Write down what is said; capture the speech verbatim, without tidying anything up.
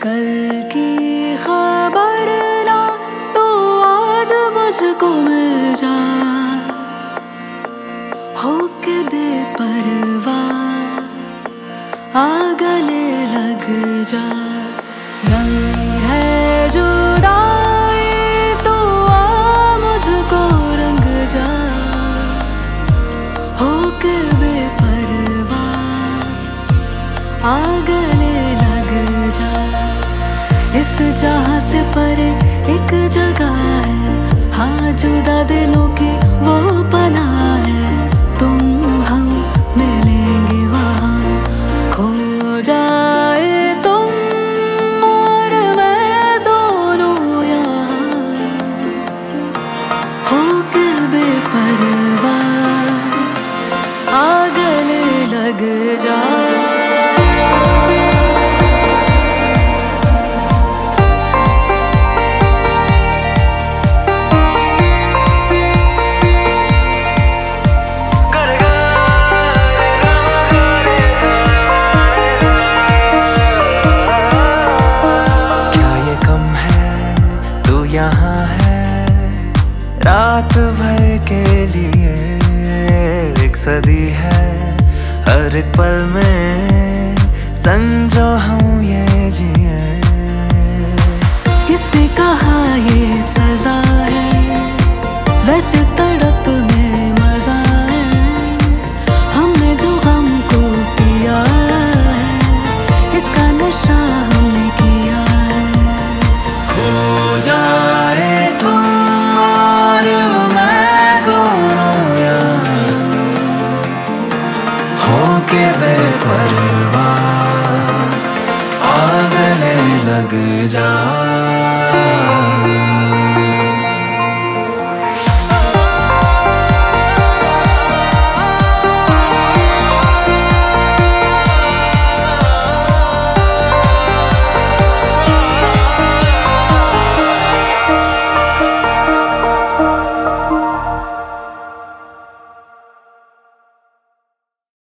कल की खबर ना तो आज मुझको मिल जा, होके बेपरवाह आ गले लग जा। रंग है जुदाई तो आ मुझको रंग जा, होके बेपरवाह आ गले लग जा। इस जहां से परे एक जगह है, हाँ जुदा दिलों की वो पनाह है। तुम हम मिलेंगे वहाँ, खो जाए तुम और मैं दोनों यहाँ, होके बेपरवाह आ गले लग जा। यहाँ है रात भर के लिए एक सदी है, हर एक पल में समझो हम ये जिए। किसने कहा ये सजा है, वैसे तड़प में मजा है। हमने जो गम को पिया है, इसका नशा हमने किया है। खो जाए तुम और मैं दोनों यहाँ, होके बेपरवाह आ गले लग जा।